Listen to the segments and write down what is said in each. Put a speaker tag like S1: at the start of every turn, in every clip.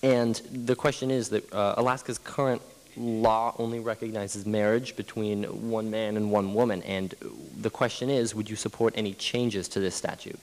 S1: And the question is that Alaska's current law only recognizes marriage between one man and one woman. And the question is, would you support any changes to this statute?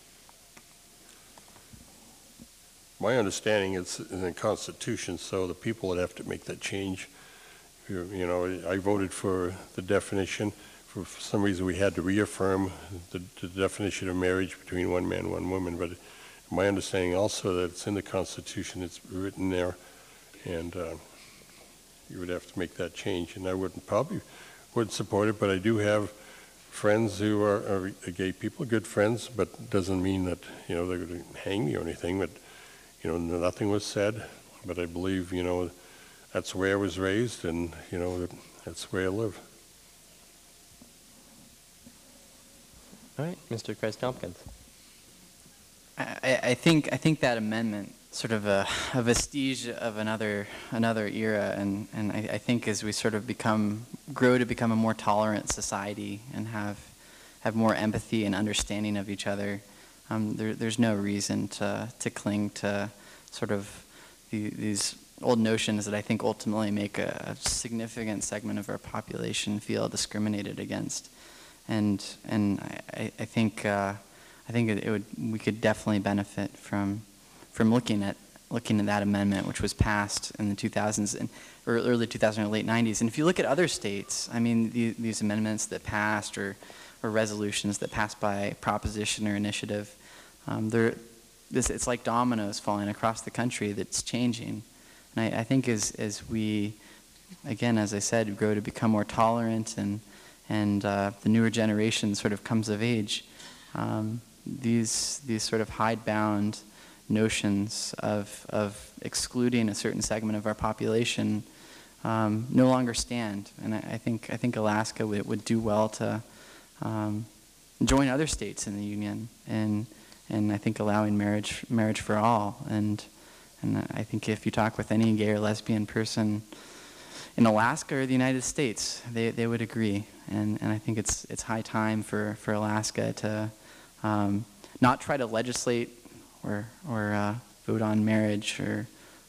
S2: My understanding is in the Constitution, so the people would have to make that change. You know, I voted for the definition. For some reason, we had to reaffirm the definition of marriage between one man and one woman. But my understanding also that it's in the Constitution, it's written there, and you would have to make that change. And I probably wouldn't support it, but I do have friends who are gay people, good friends, but doesn't mean that, you know, they're going to hang me or anything. But, you know, nothing was said. But I believe, you know, that's where I was raised, and, you know, that's where I live.
S1: All right, Mr. Kreis-Tompkins.
S3: I think that amendment, sort of a vestige of another era, and I think as we sort of grow to become a more tolerant society and have more empathy and understanding of each other, there's no reason to cling to sort of these old notions that I think ultimately make a significant segment of our population feel discriminated against. And I think we could definitely benefit from looking at that amendment, which was passed in the 2000s and early 2000s or late 90s. And if you look at other states, I mean, these amendments that passed or resolutions that passed by proposition or initiative, it's like dominoes falling across the country that's changing. And I think as we, again, as I said, grow to become more tolerant and the newer generation sort of comes of age, these sort of hidebound notions of excluding a certain segment of our population no longer stand. And I think Alaska would do well to join other states in the union and I think allowing marriage for all. And I think if you talk with any gay or lesbian person in Alaska or the United States, they would agree. And I think it's high time for Alaska to not try to legislate or vote on marriage or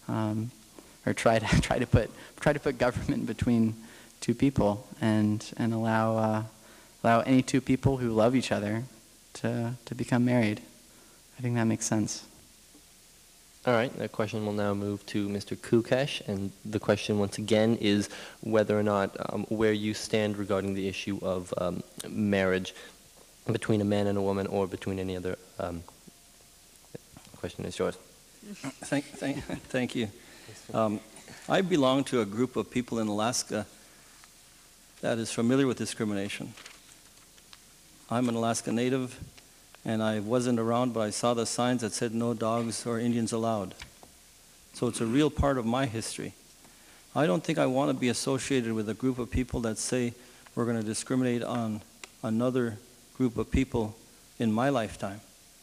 S3: try to put government between two people and allow any two people who love each other to become married. I think that makes sense.
S1: All right, the question will now move to Mr. Kukesh, and the question once again is whether or not where you stand regarding the issue of marriage between a man and a woman or between any other. The question is yours.
S4: Thank you. I belong to a group of people in Alaska that is familiar with discrimination. I'm an Alaska Native, and I wasn't around, but I saw the signs that said no dogs or Indians allowed. So it's a real part of my history. I don't think I want to be associated with a group of people that say we're going to discriminate on another group of people in my lifetime.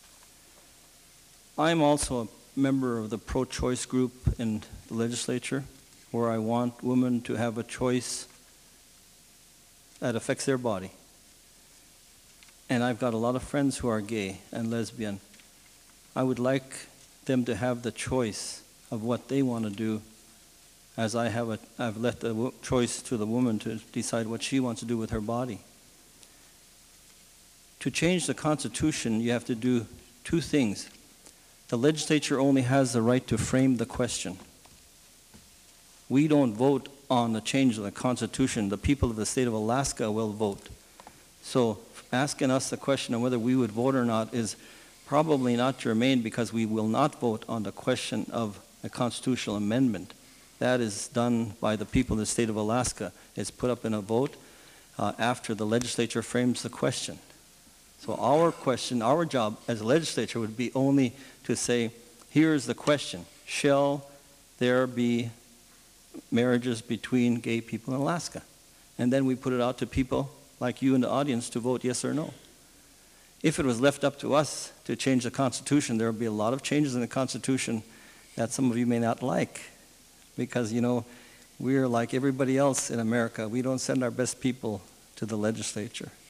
S4: I'm also a member of the pro-choice group in the legislature, where I want women to have a choice that affects their body. And I've got a lot of friends who are gay and lesbian. I would like them to have the choice of what they want to do, as I've left the choice to the woman to decide what she wants to do with her body. To change the Constitution, you have to do two things. The legislature only has the right to frame the question. We don't vote on the change of the Constitution. The people of the state of Alaska will vote. So asking us the question of whether we would vote or not is probably not germane, because we will not vote on the question of a constitutional amendment. That is done by the people of the state of Alaska. It's put up in a vote after the legislature frames the question. So our question, our job as a legislature would be only to say, here's the question: shall there be marriages between gay people in Alaska? And then we put it out to people like you in the audience to vote yes or no. If it was left up to us to change the Constitution, there would be a lot of changes in the Constitution that some of you may not like, because, you know, we're like everybody else in America. We don't send our best people to the legislature.